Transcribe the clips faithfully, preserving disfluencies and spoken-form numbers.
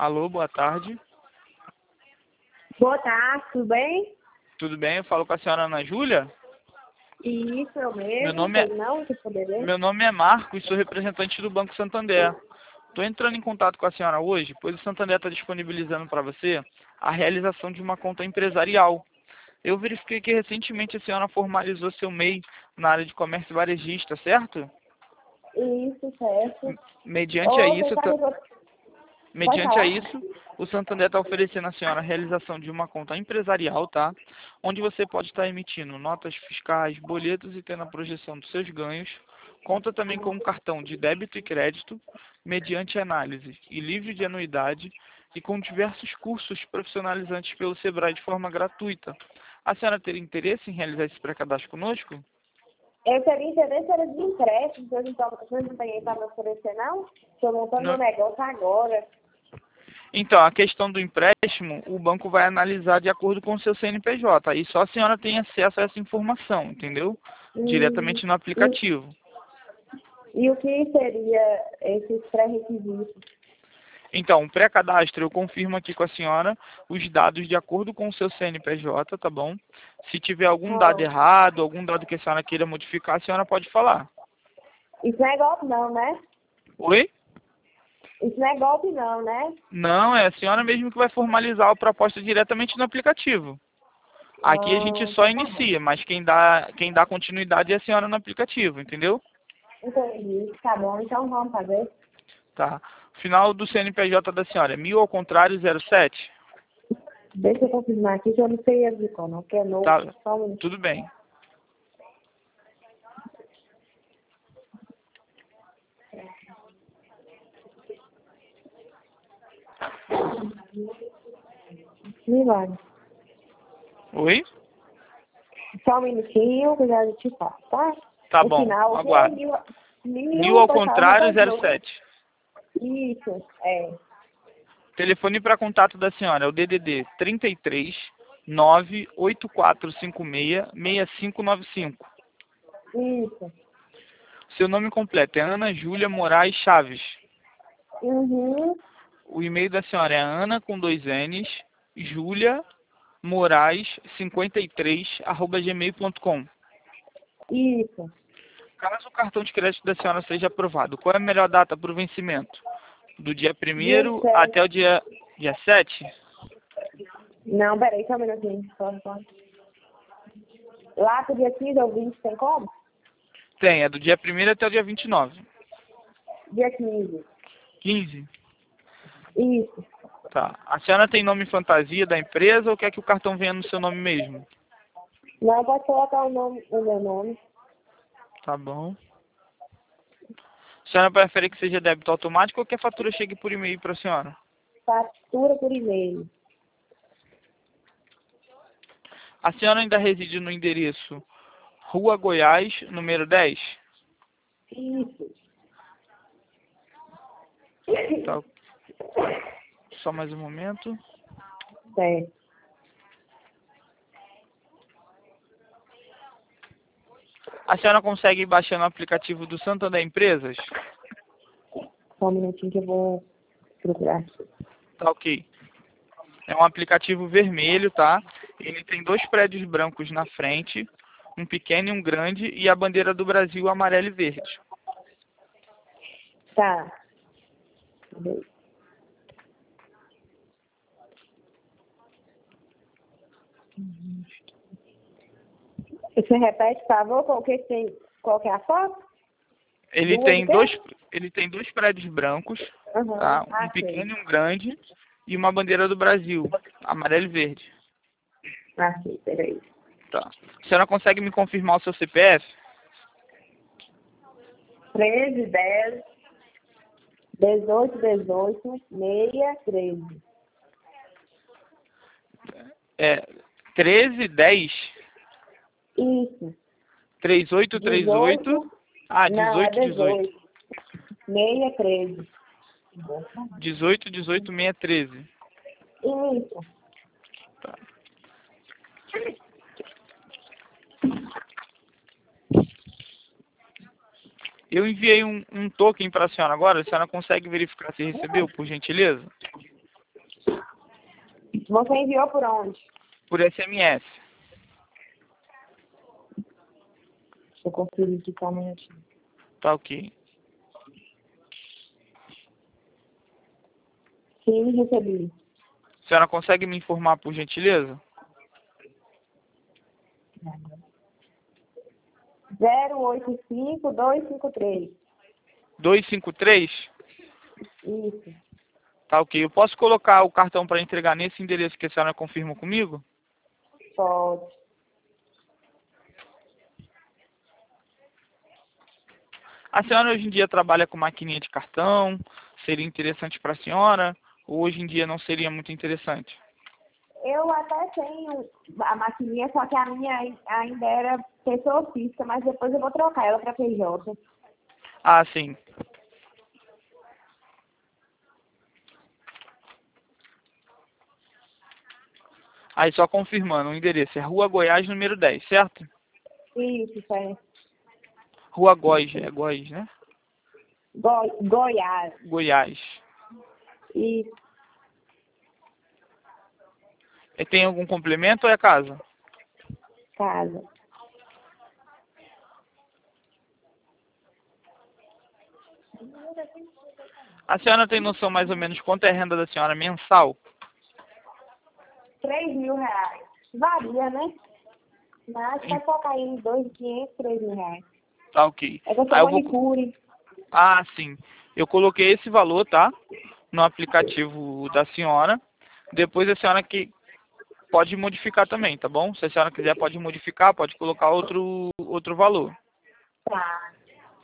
Alô, boa tarde. Boa tarde, tudo bem? Tudo bem? Eu falo com a senhora Ana Júlia. Isso, eu mesmo. Meu nome é, Sei não, que poderia. meu nome é Marcos, sou representante do Banco Santander. Estou entrando em contato com a senhora hoje, pois o Santander está disponibilizando para você a realização de uma conta empresarial. Eu verifiquei que recentemente a senhora formalizou seu M E I na área de comércio varejista, certo? Isso, certo. Mediante a Ou isso, tentar ta- resolver. Pode mediante a falar? isso, o Santander está oferecendo à senhora a realização de uma conta empresarial, tá? Onde você pode estar emitindo notas fiscais, boletos e tendo a projeção dos seus ganhos. Conta também com um cartão de débito e crédito, mediante análise e livre de anuidade, e com diversos cursos profissionalizantes pelo Sebrae de forma gratuita. A senhora teria interesse em realizar esse pré-cadastro conosco? Eu teria interesse era de empréstimo, vocês não, tão- vocês não têm aí para me oferecer, não? Estou montando Não. meu negócio agora. Então, a questão do empréstimo, o banco vai analisar de acordo com o seu C N P J. Aí só a senhora tem acesso a essa informação, entendeu? Hum, Diretamente no e, aplicativo. e o que seria esses pré-requisitos? Então, o pré-cadastro, eu confirmo aqui com a senhora os dados de acordo com o seu C N P J, tá bom? Se tiver algum dado Ah, errado, algum dado que a senhora queira modificar, a senhora pode falar. isso não é golpe não, né? Oi? Isso não é golpe não, né? Não, é a senhora mesmo que vai formalizar a proposta diretamente no aplicativo. Aqui a gente Ah, só então tá bom. inicia, mas quem dá, quem dá continuidade é a senhora no aplicativo, entendeu? Entendi. Tá bom, então vamos fazer. Tá. Final do C N P J da senhora é mil ao contrário zero sete? Deixa eu confirmar aqui que eu não sei explicar, não, que é novo. Tá. Só um minutinho. Tudo bem. Me vale. Oi? Só um minutinho que eu já te falo, tá? Tá O bom. final que é Aguardo. mil, Mil mil, ao depois fala, contrário depois de zero novo. sete. Isso, é. Telefone para contato da senhora é o D D D trinta e três nove oito quatro cinco seis seis cinco nove cinco. Isso. Seu nome completo é Ana Júlia Moraes Chaves. Uhum. O e-mail da senhora é Ana com dois N's, Júlia Moraes cinquenta e três arroba gmail ponto com. Isso. Caso o cartão de crédito da senhora seja aprovado, qual é a melhor data para o vencimento? Do dia Dia primeiro sete. até o dia, dia sete? Não, peraí, só um minutinho. Só, só. Lá pro dia quinze ou vinte tem como? Tem, é do dia primeiro até o dia vinte e nove. Dia quinze. quinze? Isso. Tá. A senhora tem nome fantasia da empresa ou quer que o cartão venha no seu nome mesmo? Não, pode colocar o, nome, o meu nome. Tá bom. A senhora prefere que seja débito automático ou que a fatura chegue por e-mail para a senhora? Fatura por e-mail. A senhora ainda reside no endereço Rua Goiás, número dez? Isso. Tá. Só mais um momento. Certo. A senhora consegue baixar no aplicativo do Santander Empresas? Só um minutinho que eu vou procurar aqui. Tá ok. É um aplicativo vermelho, tá? Ele tem dois prédios brancos na frente, um pequeno e um grande, e a bandeira do Brasil amarelo e verde. Tá. Cadê? Você repete, por favor, qual que tem, qual que é a foto? Ele Duas tem o quê? dois, ele tem dois prédios brancos, Aham, tá? Um ah, sei. pequeno e um grande, e uma bandeira do Brasil, amarelo e verde. Ah, sei, peraí. Tá. A senhora consegue me confirmar o seu C P F? treze, dez, dezoito, dezoito, seis, treze. É treze, dez, Isso. trinta e oito, trinta e oito. dezoito, Ah, não, é dezoito, dezoito. dezoito. seis, treze. dezoito, dezoito, seis, treze. Isso. Tá. Eu enviei um, um token para a senhora agora. A senhora consegue verificar se recebeu, por gentileza? Você enviou por onde? Por S M S. Deixa eu conferir aqui, calma um minutinho. Tá ok. Sim, recebi. A senhora consegue me informar, por gentileza? zero oito cinco dois cinco três. dois cinco três? Isso, Tá ok. Eu posso colocar o cartão para entregar nesse endereço que a senhora confirma comigo? pode. A senhora hoje em dia trabalha com maquininha de cartão? Seria interessante para a senhora? Ou hoje em dia não seria muito interessante? Eu até tenho a maquininha, só que a minha ai- ainda era pessoa física, mas depois eu vou trocar ela para P J. Ah, sim. Aí só confirmando, o endereço é Rua Goiás, número dez, certo? Isso, isso é. Rua Góis, é Góis, né? Goi Goiás. Goiás. Isso, E tem algum complemento ou é casa? casa. A senhora tem noção mais ou menos quanto é a renda da senhora mensal? Três mil reais. Varia, né? Mas vai focar aí em dois mil e quinhentos, três mil reais. Tá ok. É que eu sou Aí eu vou... manicure. Ah, sim. Eu coloquei esse valor, tá? No aplicativo da senhora. Depois a senhora que pode modificar também, tá bom? Se a senhora quiser pode modificar, pode colocar outro, outro valor. Tá.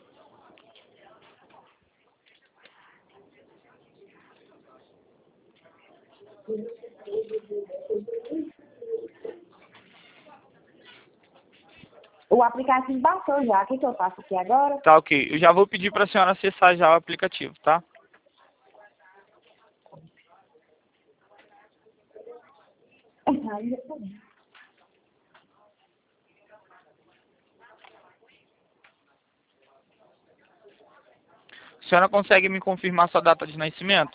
O aplicativo baixou já. O que, que eu faço aqui agora? Tá ok. Eu já vou pedir para a senhora acessar já o aplicativo, tá? A senhora consegue me confirmar sua data de nascimento?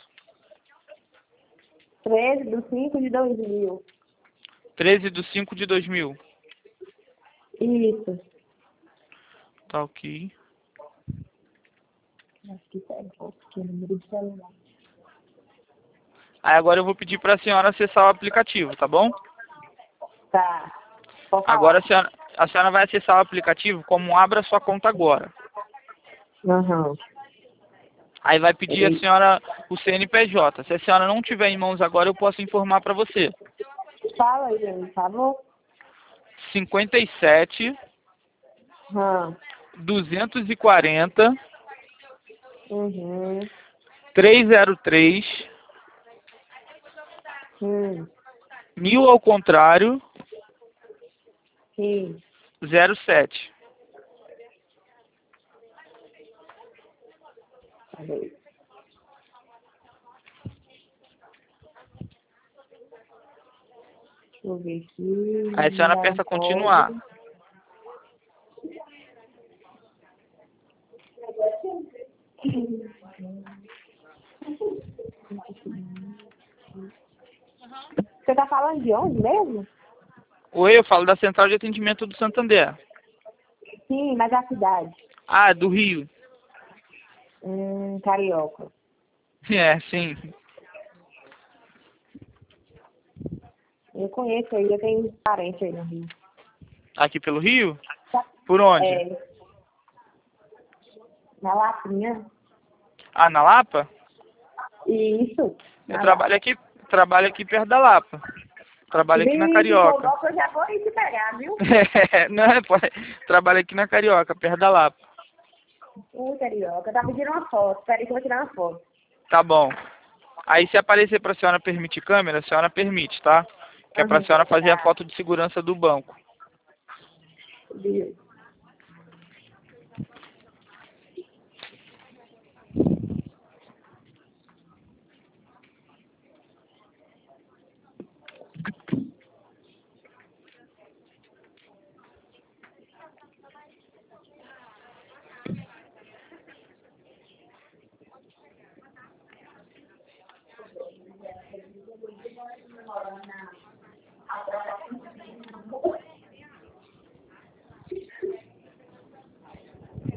treze de cinco de dois mil. treze de cinco de dois mil. Isso. Tá ok. Acho que isso é bom, porque é número de celular. Aí agora eu vou pedir para a senhora acessar o aplicativo, tá bom? Tá. Pode Agora a falar. senhora, a senhora vai acessar o aplicativo como abra sua conta agora. Aham. Aí vai pedir a E senhora o C N P J. Se a senhora não tiver em mãos agora, eu posso informar para você. fala aí, por favor. cinquenta e sete, Aham. duzentos e quarenta, Uhum. trezentos e três, Hum. mil ao contrário, Sim. zero sete. Cadê? Deixa eu ver aqui. Aí a senhora Mandar um aperta continuar. código. Você tá falando de onde mesmo? Oi, eu falo da Central de Atendimento do Santander. Sim, mas a cidade. Ah, do Rio. Hum, Carioca. É, sim. Eu conheço aí, eu tenho parente aí no Rio. Aqui pelo Rio? Por onde? É, na Lapinha. Ah, na Lapa? Isso. Eu Na trabalho Lapa. aqui, trabalho aqui perto da Lapa. Trabalho aqui na Vixe, for Carioca. bom que eu já vou ir te pegar, viu? Não, é, pô, trabalho aqui na Carioca, perto da Lapa. Ô, Carioca, tá pedindo uma foto. Peraí que eu vou tirar uma foto. Tá bom. Aí se aparecer pra senhora permitir câmera, a senhora permite, tá? Que é pra Aham, senhora fazer a tá. foto de segurança do banco. Viu?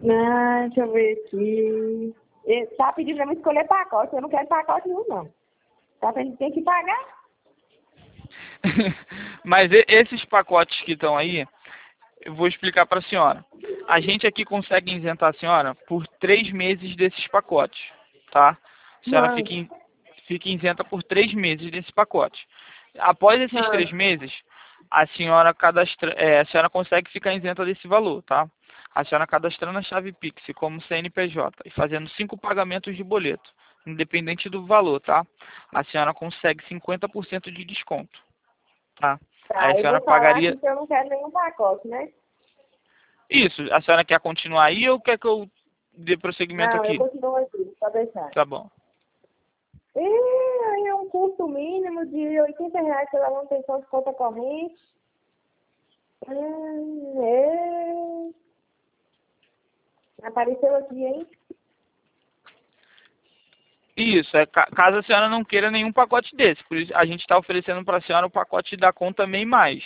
Ah, deixa eu ver aqui. Ele tá pedindo pra mim escolher pacote. Eu não quero pacote nenhum, não. Tá pedindo tem que pagar? Mas e- esses pacotes que estão aí, eu vou explicar para a senhora. A gente aqui consegue isentar a senhora por três meses desses pacotes, tá? A senhora Mãe, fica, in- fica isenta por três meses desse pacote. Após esses mãe. três meses, a senhora cadastra, é, a senhora consegue ficar isenta desse valor, tá? A senhora cadastrando a chave Pix como C N P J e fazendo cinco pagamentos de boleto, independente do valor, tá? A senhora consegue cinquenta por cento de desconto, tá? Aí a Tá, eu senhora vou falar pagaria. aqui que eu não quero nenhum pacote, né? Isso, a senhora quer continuar aí ou quer que eu dê prosseguimento Não, eu aqui? continuo aqui, só deixar. Tá bom. E aí é um custo mínimo de oitenta reais pela manutenção de conta corrente. Hum, é... Apareceu aqui, hein? Isso, é ca- caso a senhora não queira nenhum pacote desse. Por isso a gente está oferecendo para a senhora o pacote da conta MEI Mais,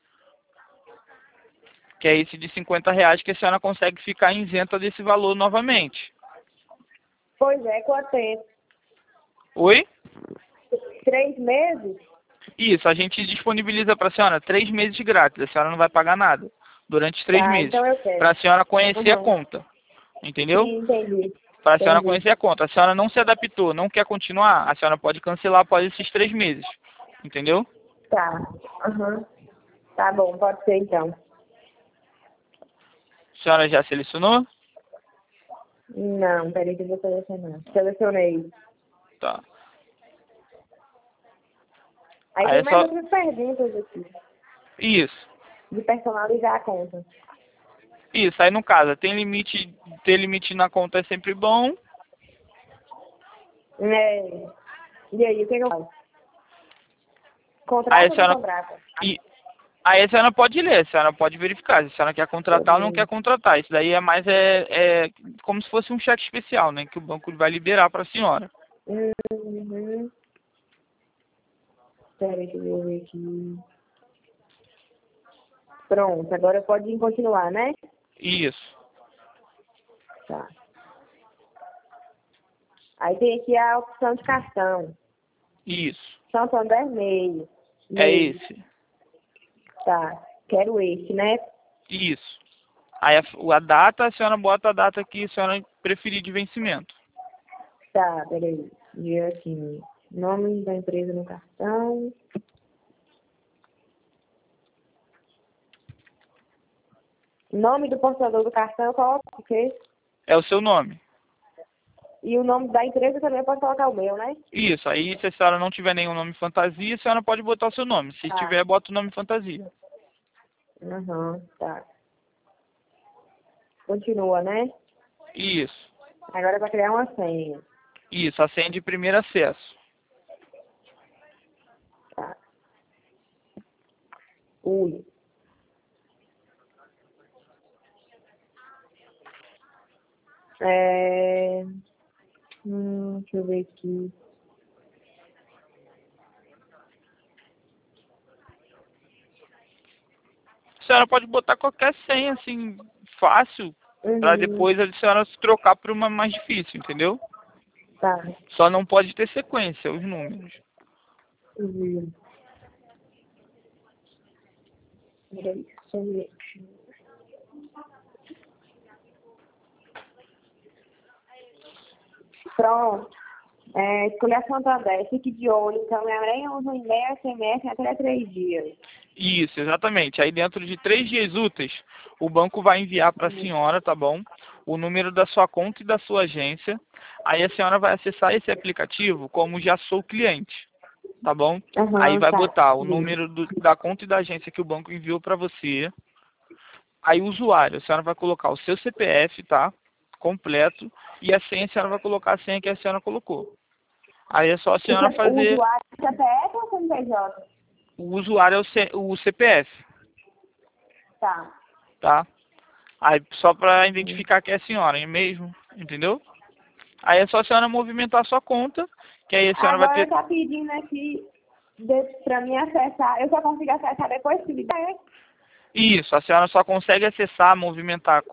que é esse de cinquenta reais que a senhora consegue ficar isenta desse valor novamente. Pois é, quanto tempo? Oi? Três meses? Isso, a gente disponibiliza para a senhora três meses grátis. A senhora não vai pagar nada durante três Tá, meses. então eu Para quero. a senhora conhecer a Uhum. conta. Entendeu? Sim, entendi. Para a senhora Entendi. conhecer a conta. A senhora não se adaptou, não quer continuar, a senhora pode cancelar após esses três meses. Entendeu? Tá. Uhum. Tá bom, pode ser então. A senhora já selecionou? Não, peraí que eu vou selecionar. Selecionei. Tá. Aí Aí tem é mais só. outras perguntas aqui. Isso. De personalizar a conta. Isso. Aí no caso, tem limite. Ter limite na conta é sempre bom. É. E aí, o que, que eu faço? Aí Contrato a ou não senhora. contrato? E, aí a senhora pode ler, a senhora pode verificar se a senhora quer contratar ou não quer Uhum. contratar. Isso daí é mais é, é como se fosse um cheque especial, né? Que o banco vai liberar para a senhora. Uhum. Peraí que eu vou ver aqui. Pronto, agora pode continuar, né? Isso. Tá. Aí tem aqui a opção de cartão. Isso. Santander meio. É Meio. esse. Tá. Quero esse, né? Isso. Aí a, a data, a senhora bota a data que a senhora preferir de vencimento. Tá, peraí. Dia aqui. Nome da empresa no cartão. Nome do portador do cartão, eu coloco o quê? É o seu nome. E o nome da empresa também eu posso colocar o meu, né? Isso. Aí se a senhora não tiver nenhum nome fantasia, a senhora pode botar o seu nome. Se Tá. tiver, bota o nome fantasia. Aham, tá. Continua, né? Isso. Agora é pra criar uma senha. Isso. A senha de primeiro acesso. Tá. Ui. É... Hum, deixa eu ver aqui. A senhora pode botar qualquer senha, assim, fácil, para Uhum. depois a senhora se trocar por uma mais difícil, entendeu? Tá. Só não pode ter sequência, os números. Uhum. Peraí, só um minuto. Pronto. É, escolher a Santander. Fique de olho. Então, minha aranha usa um e-mail, S M S em até três dias. Isso, exatamente. Aí dentro de três dias úteis, o banco vai enviar para a senhora, tá bom? O número da sua conta e da sua agência. Aí a senhora vai acessar esse aplicativo como já sou cliente, tá bom? Aí Aham, vai tá. botar o Sim. número do- da conta e da agência que o banco enviou para você. Aí o usuário, a senhora vai colocar o seu C P F, tá? Completo. E a senha, a senhora vai colocar a senha que a senhora colocou. Aí é só a O, senhora C- o fazer. usuário é C P F ou C N P J? O usuário é o, C, o C P F, Tá. tá? Aí só para Uhum. identificar que é a senhora, é mesmo? Entendeu? Aí é só a senhora movimentar a sua conta, que aí a senhora vai Agora ter. tá pedindo aqui de, pra mim acessar. Eu só consigo acessar depois que me der. Isso, a senhora só consegue acessar, movimentar